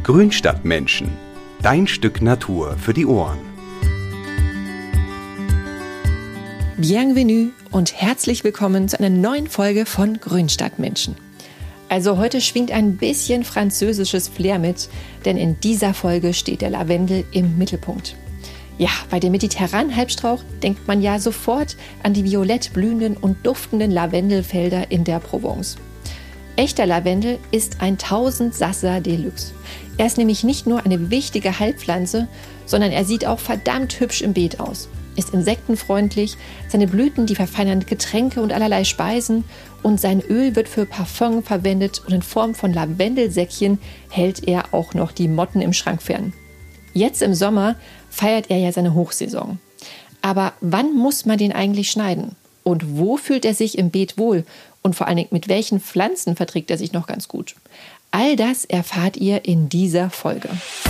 Grünstadtmenschen. Dein Stück Natur für die Ohren. Bienvenue und herzlich willkommen zu einer neuen Folge von Grünstadtmenschen. Also heute schwingt ein bisschen französisches Flair mit, denn in dieser Folge steht der Lavendel im Mittelpunkt. Ja, bei dem mediterranen Halbstrauch denkt man ja sofort an die violett blühenden und duftenden Lavendelfelder in der Provence. Echter Lavendel ist ein Tausendsasser Deluxe. Er ist nämlich nicht nur eine wichtige Heilpflanze, sondern er sieht auch verdammt hübsch im Beet aus. Ist insektenfreundlich, seine Blüten, die verfeinern Getränke und allerlei Speisen und sein Öl wird für Parfum verwendet und in Form von Lavendelsäckchen hält er auch noch die Motten im Schrank fern. Jetzt im Sommer feiert er ja seine Hochsaison. Aber wann muss man den eigentlich schneiden? Und wo fühlt er sich im Beet wohl? Und vor allen Dingen, mit welchen Pflanzen verträgt er sich noch ganz gut? All das erfahrt ihr in dieser Folge.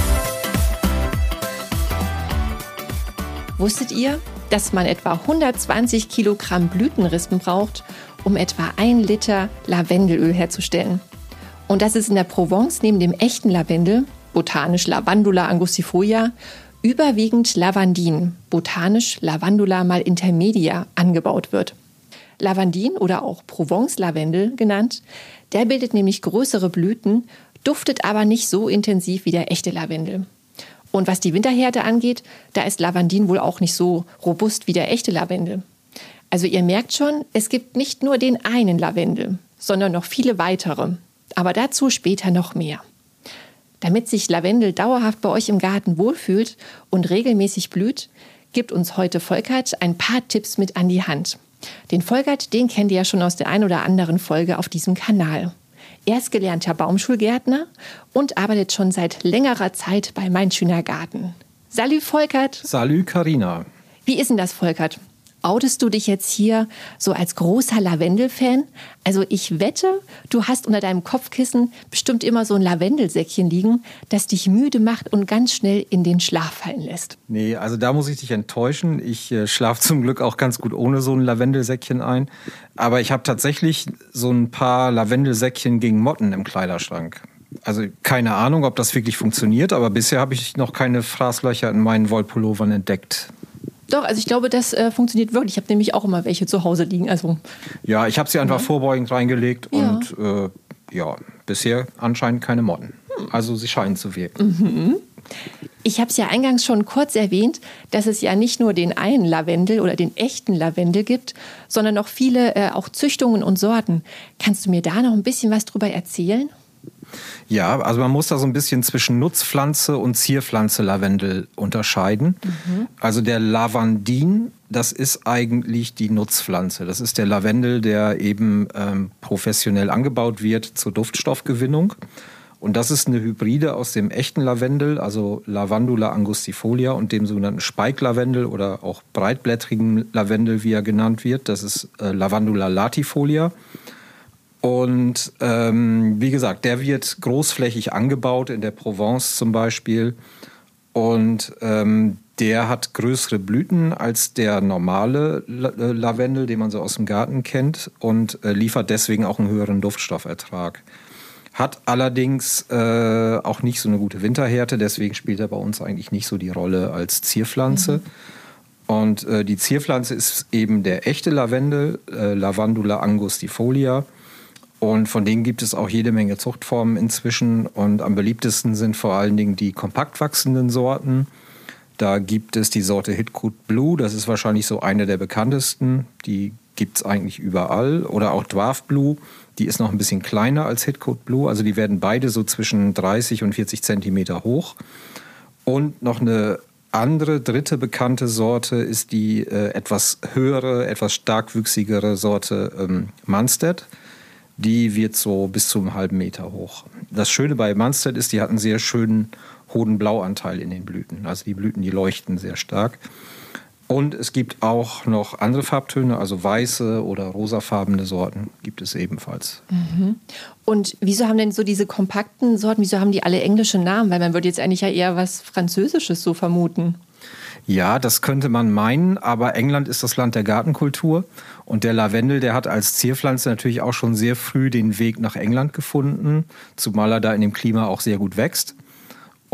Wusstet ihr, dass man etwa 120 Kilogramm Blütenrispen braucht, um etwa 1 Liter Lavendelöl herzustellen? Und dass es in der Provence neben dem echten Lavendel, botanisch Lavandula angustifolia, überwiegend Lavandin, botanisch Lavandula mal intermedia, angebaut wird. Lavandin oder auch Provence-Lavendel genannt, der bildet nämlich größere Blüten, duftet aber nicht so intensiv wie der echte Lavendel. Und was die Winterhärte angeht, da ist Lavandin wohl auch nicht so robust wie der echte Lavendel. Also ihr merkt schon, es gibt nicht nur den einen Lavendel, sondern noch viele weitere. Aber dazu später noch mehr. Damit sich Lavendel dauerhaft bei euch im Garten wohlfühlt und regelmäßig blüht, gibt uns heute Volkert ein paar Tipps mit an die Hand. Den Volkert, den kennt ihr ja schon aus der ein oder anderen Folge auf diesem Kanal. Er ist gelernter Baumschulgärtner und arbeitet schon seit längerer Zeit bei Mein Schöner Garten. Salut Volkert! Salut Carina! Wie ist denn das, Volkert? Outest du dich jetzt hier so als großer Lavendel-Fan? Also ich wette, du hast unter deinem Kopfkissen bestimmt immer so ein Lavendelsäckchen liegen, das dich müde macht und ganz schnell in den Schlaf fallen lässt. Nee, also da muss ich dich enttäuschen. Ich schlafe zum Glück auch ganz gut ohne so ein Lavendelsäckchen ein. Aber ich habe tatsächlich so ein paar Lavendelsäckchen gegen Motten im Kleiderschrank. Also keine Ahnung, ob das wirklich funktioniert, aber bisher habe ich noch keine Fraßlöcher in meinen Wollpullovern entdeckt. Doch, also ich glaube, das funktioniert wirklich. Ich habe nämlich auch immer welche zu Hause liegen. Also, ja, ich habe sie einfach vorbeugend reingelegt und bisher anscheinend keine Motten. Also sie scheinen zu wirken. Mhm. Ich habe es ja eingangs schon kurz erwähnt, dass es ja nicht nur den einen Lavendel oder den echten Lavendel gibt, sondern noch viele auch Züchtungen und Sorten. Kannst du mir da noch ein bisschen was drüber erzählen? Ja, also man muss da so ein bisschen zwischen Nutzpflanze und Zierpflanze Lavendel unterscheiden. Mhm. Also der Lavandin, das ist eigentlich die Nutzpflanze. Das ist der Lavendel, der eben professionell angebaut wird zur Duftstoffgewinnung. Und das ist eine Hybride aus dem echten Lavendel, also Lavandula angustifolia, und dem sogenannten Speiklavendel oder auch breitblättrigen Lavendel, wie er genannt wird. Das ist Lavandula latifolia. Und wie gesagt, der wird großflächig angebaut, in der Provence zum Beispiel. Und der hat größere Blüten als der normale Lavendel, den man so aus dem Garten kennt, und liefert deswegen auch einen höheren Duftstoffertrag. Hat allerdings auch nicht so eine gute Winterhärte, deswegen spielt er bei uns eigentlich nicht so die Rolle als Zierpflanze. Mhm. Und die Zierpflanze ist eben der echte Lavendel, Lavandula angustifolia. Und von denen gibt es auch jede Menge Zuchtformen inzwischen. Und am beliebtesten sind vor allen Dingen die kompakt wachsenden Sorten. Da gibt es die Sorte Hitcoat Blue, das ist wahrscheinlich so eine der bekanntesten. Die gibt es eigentlich überall. Oder auch Dwarf Blue, die ist noch ein bisschen kleiner als Hitcoat Blue. Also die werden beide so zwischen 30 und 40 Zentimeter hoch. Und noch eine andere, dritte bekannte Sorte ist die etwas höhere, etwas starkwüchsigere Sorte Munstead. Die wird so bis zu einem halben Meter hoch. Das Schöne bei Munstead ist, die hat einen sehr schönen hohen Blauanteil in den Blüten. Also die Blüten, die leuchten sehr stark. Und es gibt auch noch andere Farbtöne, also weiße oder rosafarbene Sorten gibt es ebenfalls. Mhm. Und wieso haben denn so diese kompakten Sorten, wieso haben die alle englische Namen? Weil man würde jetzt eigentlich ja eher was Französisches so vermuten. Ja, das könnte man meinen, aber England ist das Land der Gartenkultur und der Lavendel, der hat als Zierpflanze natürlich auch schon sehr früh den Weg nach England gefunden, zumal er da in dem Klima auch sehr gut wächst.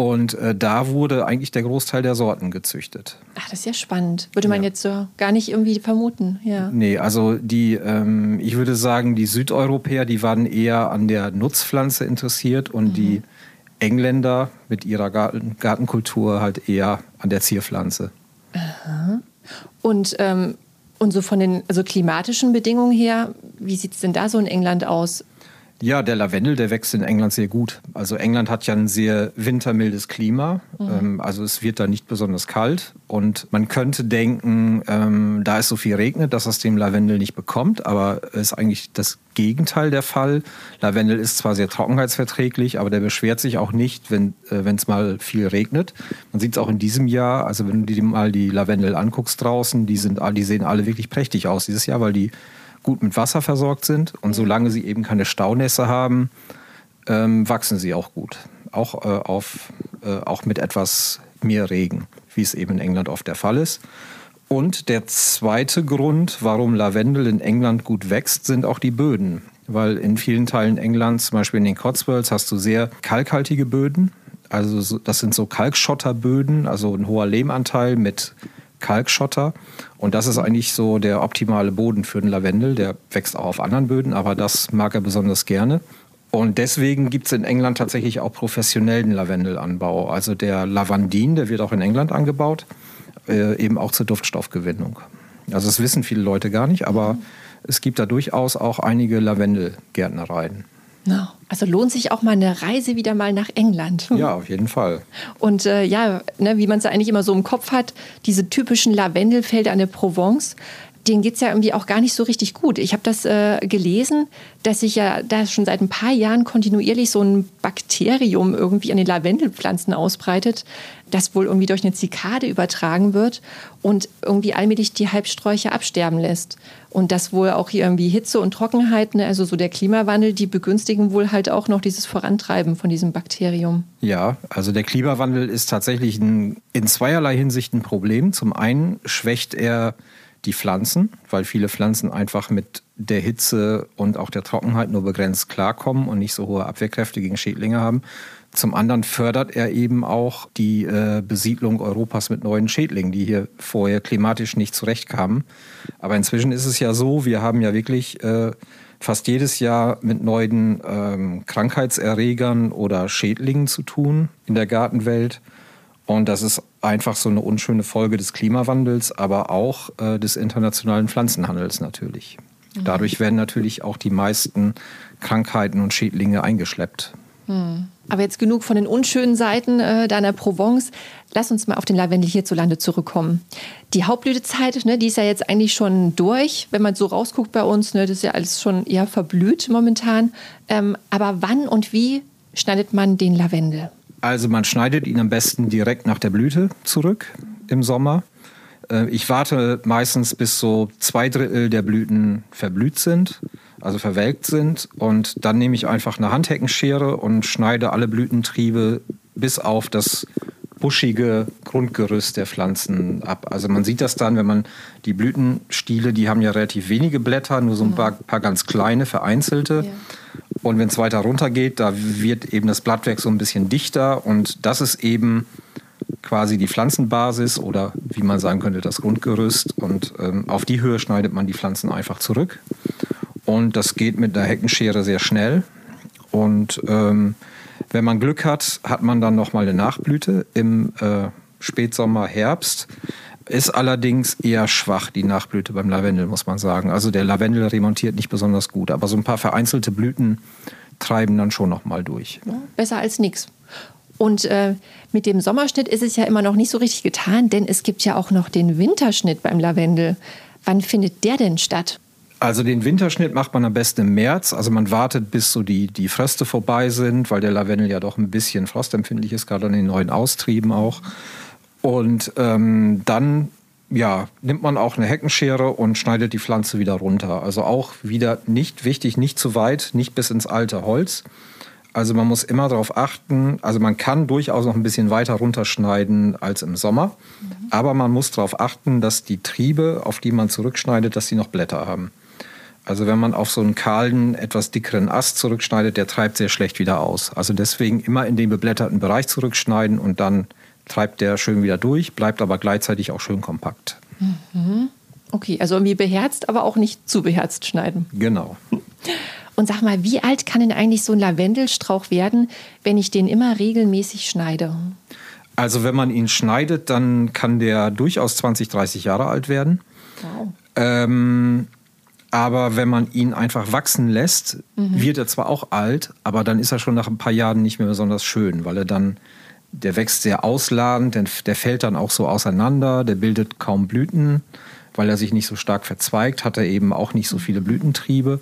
Und da wurde eigentlich der Großteil der Sorten gezüchtet. Ach, das ist ja spannend. Würde man jetzt so gar nicht irgendwie vermuten. Ja. Nee, also ich würde sagen, die Südeuropäer, die waren eher an der Nutzpflanze interessiert und die Engländer mit ihrer Gartenkultur halt eher an der Zierpflanze. Aha. Und so von den klimatischen Bedingungen her, wie sieht es denn da so in England aus? Ja, der Lavendel, der wächst in England sehr gut. Also England hat ja ein sehr wintermildes Klima. Also es wird da nicht besonders kalt. Und man könnte denken, da es so viel regnet, dass es dem Lavendel nicht bekommt. Aber es ist eigentlich das Gegenteil der Fall. Lavendel ist zwar sehr trockenheitsverträglich, aber der beschwert sich auch nicht, wenn es mal viel regnet. Man sieht es auch in diesem Jahr. Also wenn du dir mal die Lavendel anguckst draußen, die sehen alle wirklich prächtig aus dieses Jahr, weil die gut mit Wasser versorgt sind und solange sie eben keine Staunässe haben, wachsen sie auch gut. Auch mit etwas mehr Regen, wie es eben in England oft der Fall ist. Und der zweite Grund, warum Lavendel in England gut wächst, sind auch die Böden. Weil in vielen Teilen Englands, zum Beispiel in den Cotswolds, hast du sehr kalkhaltige Böden. Also das sind so Kalkschotterböden, also ein hoher Lehmanteil mit Kalkschotter. Und das ist eigentlich so der optimale Boden für den Lavendel. Der wächst auch auf anderen Böden, aber das mag er besonders gerne. Und deswegen gibt es in England tatsächlich auch professionellen Lavendelanbau. Also der Lavandin, der wird auch in England angebaut, eben auch zur Duftstoffgewinnung. Also das wissen viele Leute gar nicht, aber es gibt da durchaus auch einige Lavendelgärtnereien. No. Also lohnt sich auch mal eine Reise wieder mal nach England. Ja, auf jeden Fall. Und wie man es eigentlich immer so im Kopf hat, diese typischen Lavendelfelder an der Provence, denen geht es ja irgendwie auch gar nicht so richtig gut. Ich habe das gelesen, dass sich ja da schon seit ein paar Jahren kontinuierlich so ein Bakterium irgendwie an den Lavendelpflanzen ausbreitet, das wohl irgendwie durch eine Zikade übertragen wird und irgendwie allmählich die Halbsträucher absterben lässt. Und das wohl auch hier irgendwie Hitze und Trockenheit, also so der Klimawandel, die begünstigen wohl halt auch noch dieses Vorantreiben von diesem Bakterium. Ja, also der Klimawandel ist tatsächlich in zweierlei Hinsicht ein Problem. Zum einen schwächt er die Pflanzen, weil viele Pflanzen einfach mit der Hitze und auch der Trockenheit nur begrenzt klarkommen und nicht so hohe Abwehrkräfte gegen Schädlinge haben. Zum anderen fördert er eben auch die Besiedlung Europas mit neuen Schädlingen, die hier vorher klimatisch nicht zurechtkamen. Aber inzwischen ist es ja so, wir haben ja wirklich fast jedes Jahr mit neuen Krankheitserregern oder Schädlingen zu tun in der Gartenwelt. Und das ist einfach so eine unschöne Folge des Klimawandels, aber auch des internationalen Pflanzenhandels natürlich. Dadurch werden natürlich auch die meisten Krankheiten und Schädlinge eingeschleppt. Aber jetzt genug von den unschönen Seiten deiner Provence. Lass uns mal auf den Lavendel hierzulande zurückkommen. Die Hauptblütezeit, die ist ja jetzt eigentlich schon durch. Wenn man so rausguckt bei uns, das ist ja alles schon eher verblüht momentan. Aber wann und wie schneidet man den Lavendel? Also man schneidet ihn am besten direkt nach der Blüte zurück im Sommer. Ich warte meistens, bis so 2/3 der Blüten verblüht sind, also verwelkt sind. Und dann nehme ich einfach eine Handheckenschere und schneide alle Blütentriebe bis auf das buschige Grundgerüst der Pflanzen ab. Also man sieht das dann, wenn man die Blütenstiele, die haben ja relativ wenige Blätter, nur so ein paar ganz kleine, vereinzelte. Ja. Und wenn es weiter runter geht, da wird eben das Blattwerk so ein bisschen dichter und das ist eben quasi die Pflanzenbasis oder wie man sagen könnte, das Grundgerüst. Und auf die Höhe schneidet man die Pflanzen einfach zurück. Und das geht mit einer Heckenschere sehr schnell. Und wenn man Glück hat, hat man dann nochmal eine Nachblüte im Spätsommer, Herbst. Ist allerdings eher schwach, die Nachblüte beim Lavendel, muss man sagen. Also der Lavendel remontiert nicht besonders gut, aber so ein paar vereinzelte Blüten treiben dann schon noch mal durch. Ja, besser als nichts. Und mit dem Sommerschnitt ist es ja immer noch nicht so richtig getan, denn es gibt ja auch noch den Winterschnitt beim Lavendel. Wann findet der denn statt? Also den Winterschnitt macht man am besten im März. Also man wartet, bis so die Fröste vorbei sind, weil der Lavendel ja doch ein bisschen frostempfindlich ist, gerade an den neuen Austrieben auch. Und dann nimmt man auch eine Heckenschere und schneidet die Pflanze wieder runter. Also auch wieder nicht wichtig, nicht zu weit, nicht bis ins alte Holz. Also man muss immer darauf achten, also man kann durchaus noch ein bisschen weiter runterschneiden als im Sommer. Aber man muss darauf achten, dass die Triebe, auf die man zurückschneidet, dass sie noch Blätter haben. Also wenn man auf so einen kahlen, etwas dickeren Ast zurückschneidet, der treibt sehr schlecht wieder aus. Also deswegen immer in den beblätterten Bereich zurückschneiden und dann treibt der schön wieder durch, bleibt aber gleichzeitig auch schön kompakt. Okay, also irgendwie beherzt, aber auch nicht zu beherzt schneiden. Genau. Und sag mal, wie alt kann denn eigentlich so ein Lavendelstrauch werden, wenn ich den immer regelmäßig schneide? Also wenn man ihn schneidet, dann kann der durchaus 20, 30 Jahre alt werden. Wow. Aber wenn man ihn einfach wachsen lässt, wird er zwar auch alt, aber dann ist er schon nach ein paar Jahren nicht mehr besonders schön, weil der wächst sehr ausladend, der fällt dann auch so auseinander, der bildet kaum Blüten, weil er sich nicht so stark verzweigt, hat er eben auch nicht so viele Blütentriebe.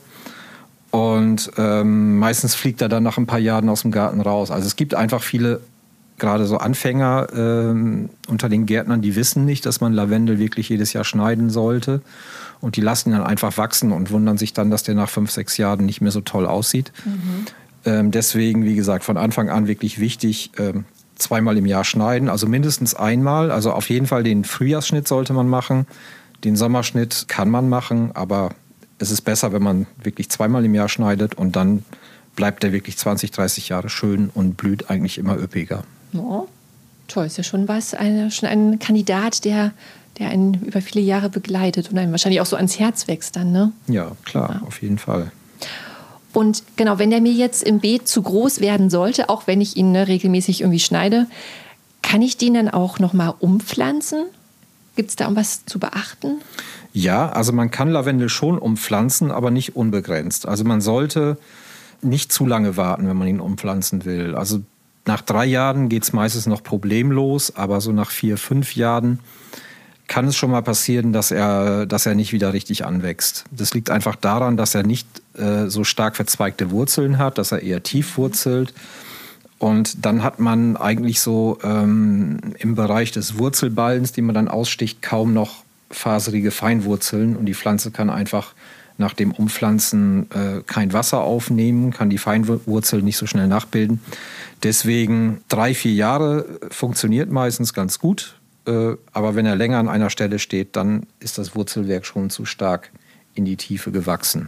Und meistens fliegt er dann nach ein paar Jahren aus dem Garten raus. Also es gibt einfach viele, gerade so Anfänger unter den Gärtnern, die wissen nicht, dass man Lavendel wirklich jedes Jahr schneiden sollte. Und die lassen ihn dann einfach wachsen und wundern sich dann, dass der nach 5, 6 Jahren nicht mehr so toll aussieht. Deswegen, wie gesagt, von Anfang an wirklich wichtig, 2-mal im Jahr schneiden. Also mindestens einmal. Also auf jeden Fall den Frühjahrsschnitt sollte man machen. Den Sommerschnitt kann man machen, aber es ist besser, wenn man wirklich 2-mal im Jahr schneidet und dann bleibt der wirklich 20, 30 Jahre schön und blüht eigentlich immer üppiger. Oh, toll, ist ja schon schon ein Kandidat, der einen über viele Jahre begleitet und einem wahrscheinlich auch so ans Herz wächst dann, ne? Ja, klar, auf jeden Fall. Und genau, wenn der mir jetzt im Beet zu groß werden sollte, auch wenn ich ihn regelmäßig irgendwie schneide, kann ich den dann auch nochmal umpflanzen? Gibt es da irgendwas zu beachten? Ja, also man kann Lavendel schon umpflanzen, aber nicht unbegrenzt. Also man sollte nicht zu lange warten, wenn man ihn umpflanzen will. Also nach 3 Jahren geht es meistens noch problemlos, aber so nach 4, 5 Jahren kann es schon mal passieren, dass er nicht wieder richtig anwächst. Das liegt einfach daran, dass er nicht so stark verzweigte Wurzeln hat, dass er eher tief wurzelt. Und dann hat man eigentlich so im Bereich des Wurzelballens, den man dann aussticht, kaum noch faserige Feinwurzeln. Und die Pflanze kann einfach nach dem Umpflanzen kein Wasser aufnehmen, kann die Feinwurzeln nicht so schnell nachbilden. Deswegen 3, 4 Jahre funktioniert meistens ganz gut. Aber wenn er länger an einer Stelle steht, dann ist das Wurzelwerk schon zu stark in die Tiefe gewachsen.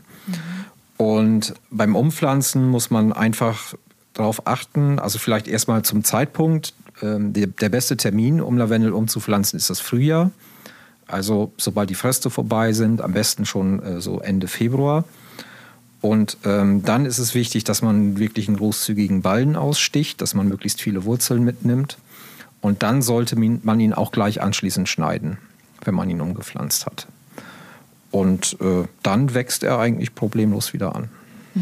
Und beim Umpflanzen muss man einfach darauf achten, also vielleicht erstmal zum Zeitpunkt. Der beste Termin, um Lavendel umzupflanzen, ist das Frühjahr. Also sobald die Fröste vorbei sind, am besten schon so Ende Februar. Und dann ist es wichtig, dass man wirklich einen großzügigen Ballen aussticht, dass man möglichst viele Wurzeln mitnimmt. Und dann sollte man ihn auch gleich anschließend schneiden, wenn man ihn umgepflanzt hat. Und dann wächst er eigentlich problemlos wieder an.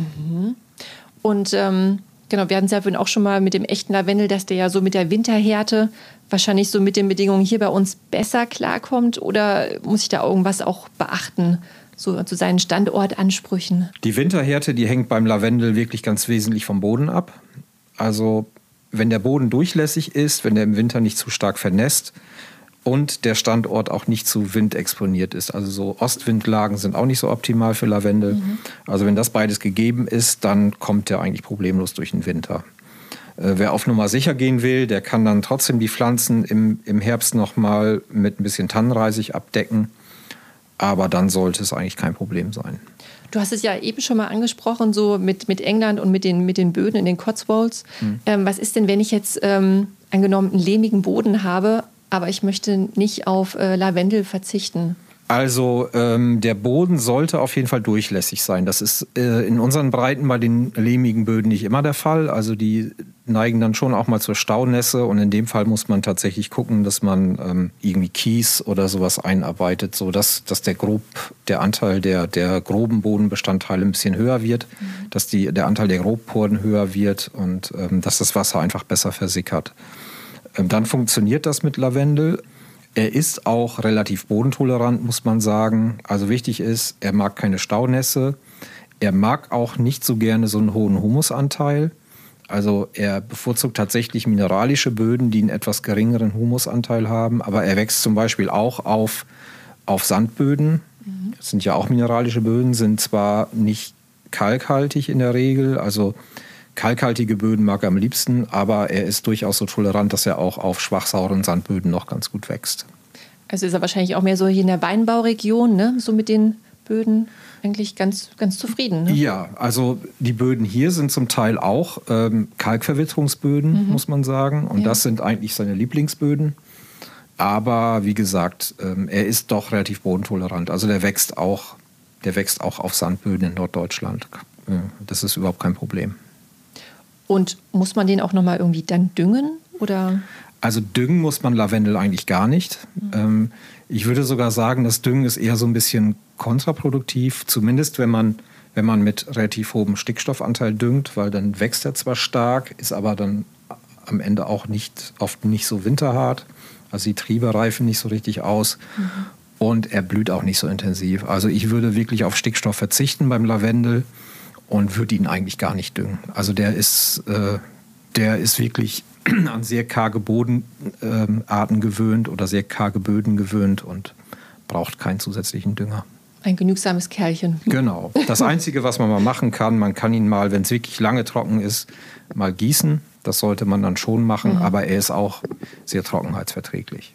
Und genau, wir hatten es ja vorhin auch schon mal mit dem echten Lavendel, dass der ja so mit der Winterhärte wahrscheinlich so mit den Bedingungen hier bei uns besser klarkommt. Oder muss ich da irgendwas auch beachten, so zu seinen Standortansprüchen? Die Winterhärte, die hängt beim Lavendel wirklich ganz wesentlich vom Boden ab. Also wenn der Boden durchlässig ist, wenn der im Winter nicht zu stark vernässt und der Standort auch nicht zu windexponiert ist. Also so Ostwindlagen sind auch nicht so optimal für Lavendel. Also wenn das beides gegeben ist, dann kommt der eigentlich problemlos durch den Winter. Wer auf Nummer sicher gehen will, der kann dann trotzdem die Pflanzen im Herbst nochmal mit ein bisschen Tannenreisig abdecken. Aber dann sollte es eigentlich kein Problem sein. Du hast es ja eben schon mal angesprochen, so mit England und mit den Böden in den Cotswolds. Was ist denn, wenn ich jetzt angenommen einen lehmigen Boden habe, aber ich möchte nicht auf Lavendel verzichten? Also der Boden sollte auf jeden Fall durchlässig sein. Das ist in unseren Breiten bei den lehmigen Böden nicht immer der Fall. Also die neigen dann schon auch mal zur Staunässe. Und in dem Fall muss man tatsächlich gucken, dass man irgendwie Kies oder sowas einarbeitet, sodass der Anteil der groben Bodenbestandteile ein bisschen höher wird, dass der Anteil der Grobporen höher wird und dass das Wasser einfach besser versickert. Dann funktioniert das mit Lavendel. Er ist auch relativ bodentolerant, muss man sagen. Also wichtig ist, er mag keine Staunässe. Er mag auch nicht so gerne so einen hohen Humusanteil. Also er bevorzugt tatsächlich mineralische Böden, die einen etwas geringeren Humusanteil haben. Aber er wächst zum Beispiel auch auf Sandböden. Das sind ja auch mineralische Böden, sind zwar nicht kalkhaltig in der Regel, also kalkhaltige Böden mag er am liebsten, aber er ist durchaus so tolerant, dass er auch auf schwachsauren Sandböden noch ganz gut wächst. Also ist er wahrscheinlich auch mehr so hier in der Weinbauregion, ne? So mit den Böden eigentlich ganz, ganz zufrieden. Ne? Ja, also die Böden hier sind zum Teil auch Kalkverwitterungsböden, muss man sagen. Und das sind eigentlich seine Lieblingsböden. Aber wie gesagt, er ist doch relativ bodentolerant. Also der wächst auch auf Sandböden in Norddeutschland. Das ist überhaupt kein Problem. Und muss man den auch nochmal irgendwie dann düngen? Oder? Also düngen muss man Lavendel eigentlich gar nicht. Ich würde sogar sagen, das Düngen ist eher so ein bisschen kontraproduktiv. Zumindest wenn man mit relativ hohem Stickstoffanteil düngt, weil dann wächst er zwar stark, ist aber dann am Ende auch oft nicht so winterhart. Also die Triebe reifen nicht so richtig aus. Und er blüht auch nicht so intensiv. Also ich würde wirklich auf Stickstoff verzichten beim Lavendel und würde ihn eigentlich gar nicht düngen. Also der ist wirklich an sehr karge Bodenarten gewöhnt oder sehr karge Böden gewöhnt und braucht keinen zusätzlichen Dünger. Ein genügsames Kerlchen. Genau. Das Einzige, was man mal machen kann, man kann ihn mal, wenn es wirklich lange trocken ist, mal gießen. Das sollte man dann schon machen, aber er ist auch sehr trockenheitsverträglich.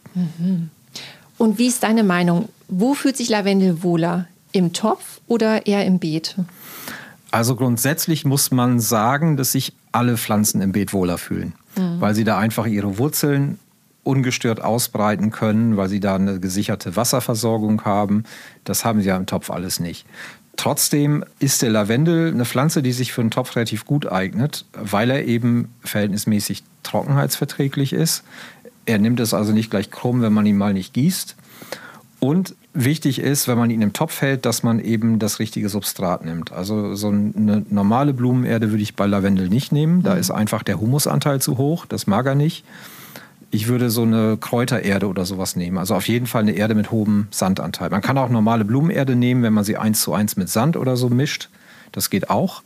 Und wie ist deine Meinung? Wo fühlt sich Lavendel wohler? Im Topf oder eher im Beet? Also grundsätzlich muss man sagen, dass sich alle Pflanzen im Beet wohler fühlen, weil sie da einfach ihre Wurzeln ungestört ausbreiten können, weil sie da eine gesicherte Wasserversorgung haben. Das haben sie ja im Topf alles nicht. Trotzdem ist der Lavendel eine Pflanze, die sich für einen Topf relativ gut eignet, weil er eben verhältnismäßig trockenheitsverträglich ist. Er nimmt es also nicht gleich krumm, wenn man ihn mal nicht gießt. Und wichtig ist, wenn man ihn im Topf hält, dass man eben das richtige Substrat nimmt. Also so eine normale Blumenerde würde ich bei Lavendel nicht nehmen. Da ist einfach der Humusanteil zu hoch, das mag er nicht. Ich würde so eine Kräutererde oder sowas nehmen. Also auf jeden Fall eine Erde mit hohem Sandanteil. Man kann auch normale Blumenerde nehmen, wenn man sie 1:1 mit Sand oder so mischt. Das geht auch.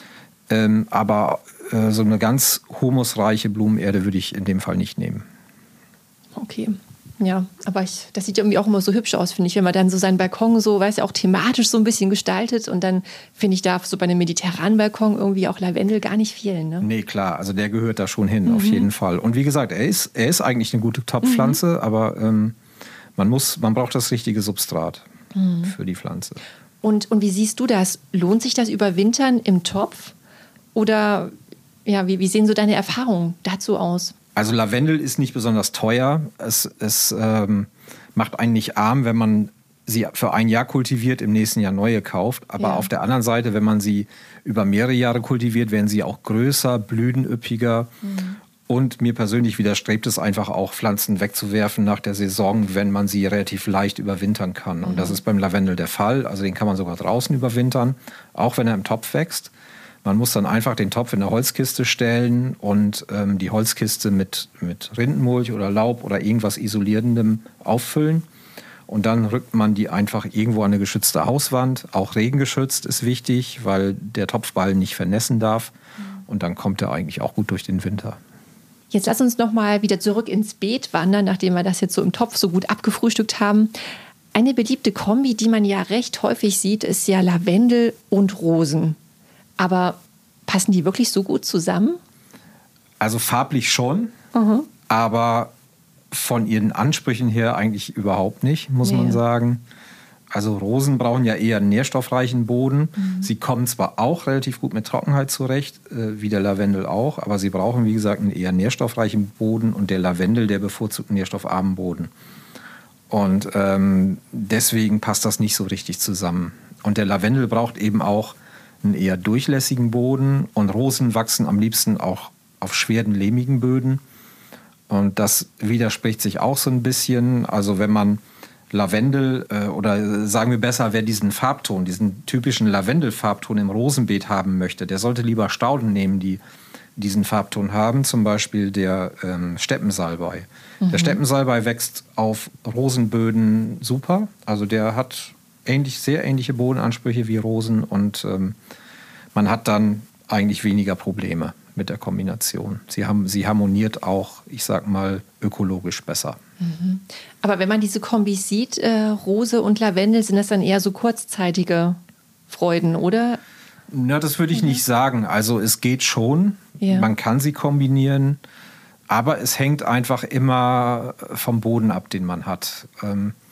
Aber so eine ganz humusreiche Blumenerde würde ich in dem Fall nicht nehmen. Okay. Ja, aber das sieht irgendwie auch immer so hübsch aus, finde ich, wenn man dann so seinen Balkon so, weiß ja, auch thematisch so ein bisschen gestaltet und dann, finde ich, darf so bei einem mediterranen Balkon irgendwie auch Lavendel gar nicht fehlen. Ne? Nee, klar, also der gehört da schon hin, auf jeden Fall. Und wie gesagt, er ist eigentlich eine gute Topfpflanze, aber man braucht das richtige Substrat für die Pflanze. Und wie siehst du das? Lohnt sich das Überwintern im Topf? Oder ja, wie sehen so deine Erfahrungen dazu aus? Also Lavendel ist nicht besonders teuer. Es macht einen nicht arm, wenn man sie für ein Jahr kultiviert, im nächsten Jahr neue kauft. Aber auf der anderen Seite, wenn man sie über mehrere Jahre kultiviert, werden sie auch größer, blütenüppiger. Und mir persönlich widerstrebt es einfach auch, Pflanzen wegzuwerfen nach der Saison, wenn man sie relativ leicht überwintern kann. Und das ist beim Lavendel der Fall. Also den kann man sogar draußen überwintern, auch wenn er im Topf wächst. Man muss dann einfach den Topf in eine Holzkiste stellen und die Holzkiste mit Rindenmulch oder Laub oder irgendwas Isolierendem auffüllen. Und dann rückt man die einfach irgendwo an eine geschützte Hauswand. Auch regengeschützt ist wichtig, weil der Topfballen nicht vernässen darf. Und dann kommt er eigentlich auch gut durch den Winter. Jetzt lass uns noch mal wieder zurück ins Beet wandern, nachdem wir das jetzt so im Topf so gut abgefrühstückt haben. Eine beliebte Kombi, die man ja recht häufig sieht, ist ja Lavendel und Rosen. Aber passen die wirklich so gut zusammen? Also farblich schon, aber von ihren Ansprüchen her eigentlich überhaupt nicht, muss man sagen. Also Rosen brauchen ja eher einen nährstoffreichen Boden. Sie kommen zwar auch relativ gut mit Trockenheit zurecht, wie der Lavendel auch, aber sie brauchen, wie gesagt, einen eher nährstoffreichen Boden und der Lavendel, der bevorzugt einen nährstoffarmen Boden. Und deswegen passt das nicht so richtig zusammen. Und der Lavendel braucht eben auch einen eher durchlässigen Boden und Rosen wachsen am liebsten auch auf schweren, lehmigen Böden. Und das widerspricht sich auch so ein bisschen. Also wenn man Lavendel oder sagen wir besser, wer diesen Farbton, diesen typischen Lavendelfarbton im Rosenbeet haben möchte, der sollte lieber Stauden nehmen, die diesen Farbton haben, zum Beispiel der Steppensalbei. Der Steppensalbei wächst auf Rosenböden super. Also der hat sehr ähnliche Bodenansprüche wie Rosen und man hat dann eigentlich weniger Probleme mit der Kombination. Sie harmoniert auch, ich sag mal, ökologisch besser. Aber wenn man diese Kombis sieht, Rose und Lavendel, sind das dann eher so kurzzeitige Freuden, oder? Na, das würde ich nicht sagen. Also es geht schon, man kann sie kombinieren, aber es hängt einfach immer vom Boden ab, den man hat.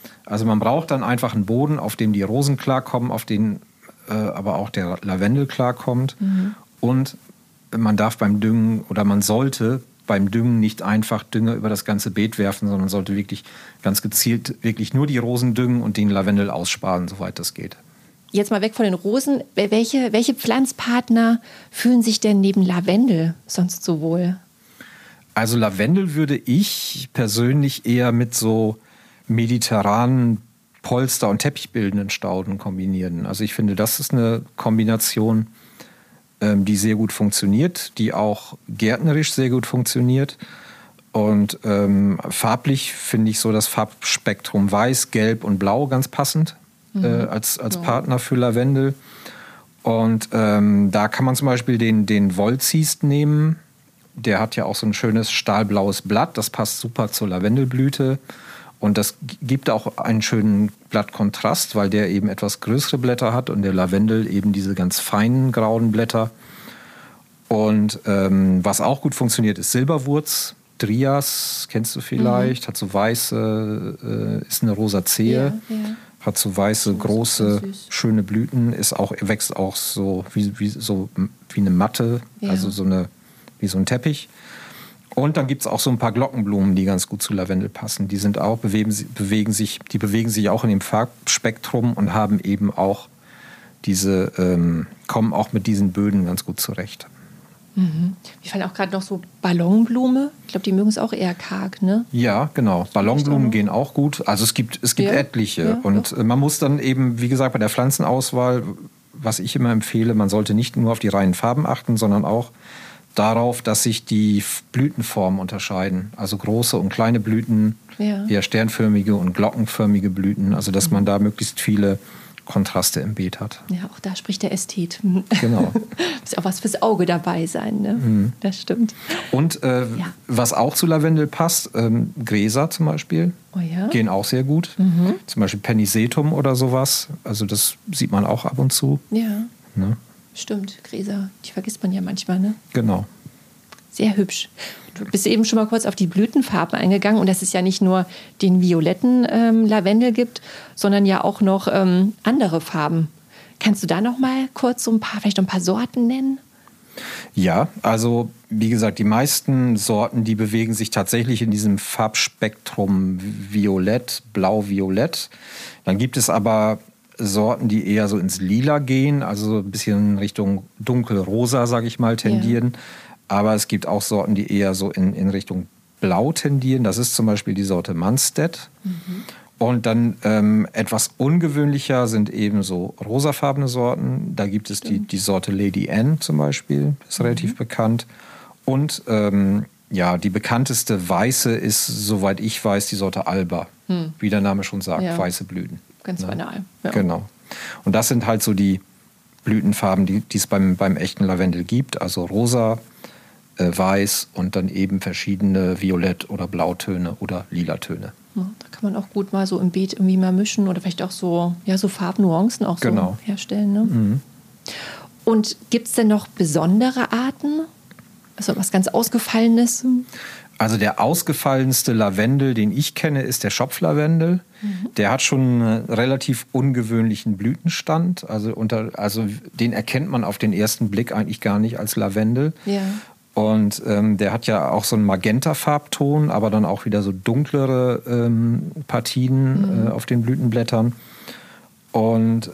Also man braucht dann einfach einen Boden, auf dem die Rosen klarkommen, auf den aber auch der Lavendel klarkommt. Und man darf beim Düngen oder man sollte beim Düngen nicht einfach Dünger über das ganze Beet werfen, sondern sollte wirklich ganz gezielt wirklich nur die Rosen düngen und den Lavendel aussparen, soweit das geht. Jetzt mal weg von den Rosen. Welche Pflanzpartner fühlen sich denn neben Lavendel sonst so wohl? Also Lavendel würde ich persönlich eher mit so mediterranen Polster- und teppichbildenden Stauden kombinieren. Also ich finde, das ist eine Kombination, die sehr gut funktioniert, die auch gärtnerisch sehr gut funktioniert. Und farblich finde ich so das Farbspektrum Weiß, Gelb und Blau ganz passend als Partner für Lavendel. Und da kann man zum Beispiel den Wollziest nehmen. Der hat ja auch so ein schönes stahlblaues Blatt. Das passt super zur Lavendelblüte. Und das gibt auch einen schönen Blattkontrast, weil der eben etwas größere Blätter hat und der Lavendel eben diese ganz feinen grauen Blätter. Und was auch gut funktioniert, ist Silberwurz. Drias, kennst du vielleicht, hat so weiße, ist eine Rosazee, hat so weiße, große, schöne Blüten, wächst auch so wie eine Matte, also wie so ein Teppich. Und dann gibt es auch so ein paar Glockenblumen, die ganz gut zu Lavendel passen. Die sind auch, bewegen sich auch in dem Farbspektrum und haben eben auch kommen auch mit diesen Böden ganz gut zurecht. Mir fallen auch gerade noch so Ballonblume. Ich glaube, die mögen es auch eher karg, ne? Ja, genau. Ballonblumen gehen auch gut. Also es gibt etliche. Ja, und man muss dann eben, wie gesagt, bei der Pflanzenauswahl, was ich immer empfehle, man sollte nicht nur auf die reinen Farben achten, sondern auch darauf, dass sich die Blütenformen unterscheiden. Also große und kleine Blüten, eher sternförmige und glockenförmige Blüten. Also dass man da möglichst viele Kontraste im Beet hat. Ja, auch da spricht der Ästhet. Genau. Muss auch was fürs Auge dabei sein, ne? Das stimmt. Und was auch zu Lavendel passt, Gräser zum Beispiel, gehen auch sehr gut. Zum Beispiel Penisetum oder sowas. Also das sieht man auch ab und zu. Ja, ne? Stimmt. Gräser, die vergisst man ja manchmal, ne? Genau. Sehr hübsch. Du bist eben schon mal kurz auf die Blütenfarben eingegangen und dass es ja nicht nur den violetten Lavendel gibt, sondern ja auch noch andere Farben. Kannst du da noch mal kurz vielleicht ein paar Sorten nennen? Ja, also wie gesagt, die meisten Sorten, die bewegen sich tatsächlich in diesem Farbspektrum Violett, Blau-Violett. Dann gibt es aber Sorten, die eher so ins Lila gehen, also ein bisschen in Richtung dunkelrosa, sage ich mal, tendieren. Ja. Aber es gibt auch Sorten, die eher so in Richtung Blau tendieren. Das ist zum Beispiel die Sorte Manstedt. Und dann etwas ungewöhnlicher sind eben so rosafarbene Sorten. Da gibt es die Sorte Lady Anne zum Beispiel, ist relativ bekannt. Und die bekannteste weiße ist, soweit ich weiß, die Sorte Alba. Wie der Name schon sagt, weiße Blüten. Ganz banal. Ja. Genau. Und das sind halt so die Blütenfarben, die es beim echten Lavendel gibt. Also rosa, weiß und dann eben verschiedene Violett- oder Blautöne oder Lilatöne. Ja, da kann man auch gut mal so im Beet irgendwie mal mischen oder vielleicht auch so Farbnuancen auch so herstellen. Ne? Und gibt es denn noch besondere Arten? Also was ganz Ausgefallenes? Also der ausgefallenste Lavendel, den ich kenne, ist der Schopflavendel. Der hat schon einen relativ ungewöhnlichen Blütenstand. Also den erkennt man auf den ersten Blick eigentlich gar nicht als Lavendel. Ja. Und der hat ja auch so einen Magenta-Farbton, aber dann auch wieder so dunklere Partien auf den Blütenblättern. Und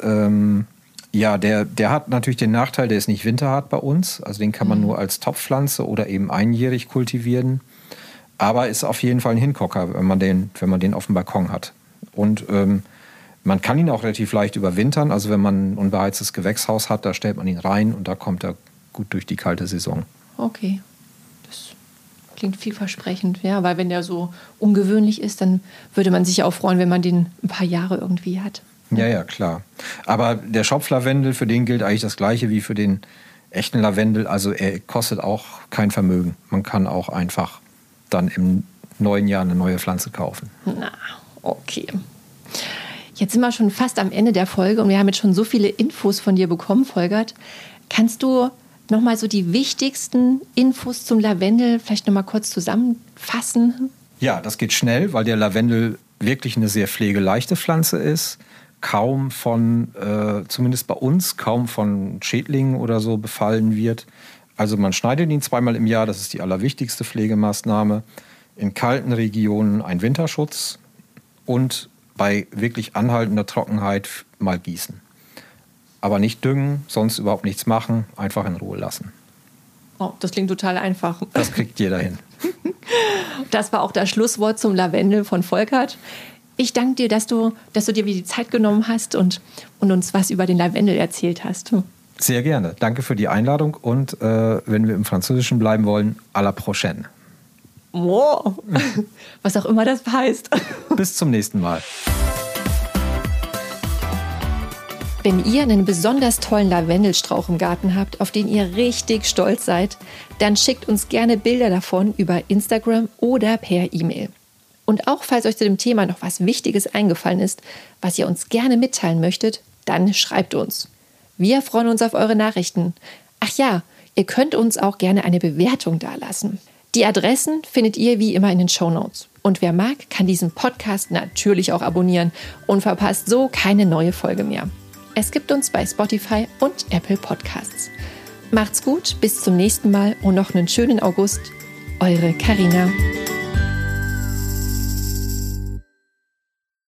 der hat natürlich den Nachteil, der ist nicht winterhart bei uns. Also den kann man nur als Topfpflanze oder eben einjährig kultivieren. Aber ist auf jeden Fall ein Hingucker, wenn man den auf dem Balkon hat. Und man kann ihn auch relativ leicht überwintern. Also wenn man ein unbeheiztes Gewächshaus hat, da stellt man ihn rein und da kommt er gut durch die kalte Saison. Okay, das klingt vielversprechend. Ja, weil wenn der so ungewöhnlich ist, dann würde man sich auch freuen, wenn man den ein paar Jahre irgendwie hat. Ja, klar. Aber der Schopflavendel, für den gilt eigentlich das Gleiche wie für den echten Lavendel. Also er kostet auch kein Vermögen. Man kann auch einfach dann im neuen Jahr eine neue Pflanze kaufen. Na, okay. Jetzt sind wir schon fast am Ende der Folge und wir haben jetzt schon so viele Infos von dir bekommen, Volkert. Kannst du noch mal so die wichtigsten Infos zum Lavendel vielleicht noch mal kurz zusammenfassen? Ja, das geht schnell, weil der Lavendel wirklich eine sehr pflegeleichte Pflanze ist, kaum von, zumindest bei uns, kaum von Schädlingen oder so befallen wird. Also man schneidet ihn 2-mal im Jahr, das ist die allerwichtigste Pflegemaßnahme. In kalten Regionen ein Winterschutz und bei wirklich anhaltender Trockenheit mal gießen. Aber nicht düngen, sonst überhaupt nichts machen, einfach in Ruhe lassen. Oh, das klingt total einfach. Das kriegt jeder hin. Das war auch das Schlusswort zum Lavendel von Volkert. Ich danke dir, dass du dir wieder die Zeit genommen hast und uns was über den Lavendel erzählt hast. Sehr gerne. Danke für die Einladung und wenn wir im Französischen bleiben wollen, à la prochaine. Wow. Was auch immer das heißt. Bis zum nächsten Mal. Wenn ihr einen besonders tollen Lavendelstrauch im Garten habt, auf den ihr richtig stolz seid, dann schickt uns gerne Bilder davon über Instagram oder per E-Mail. Und auch falls euch zu dem Thema noch was Wichtiges eingefallen ist, was ihr uns gerne mitteilen möchtet, dann schreibt uns. Wir freuen uns auf eure Nachrichten. Ach ja, ihr könnt uns auch gerne eine Bewertung dalassen. Die Adressen findet ihr wie immer in den Shownotes. Und wer mag, kann diesen Podcast natürlich auch abonnieren und verpasst so keine neue Folge mehr. Es gibt uns bei Spotify und Apple Podcasts. Macht's gut, bis zum nächsten Mal und noch einen schönen August. Eure Carina.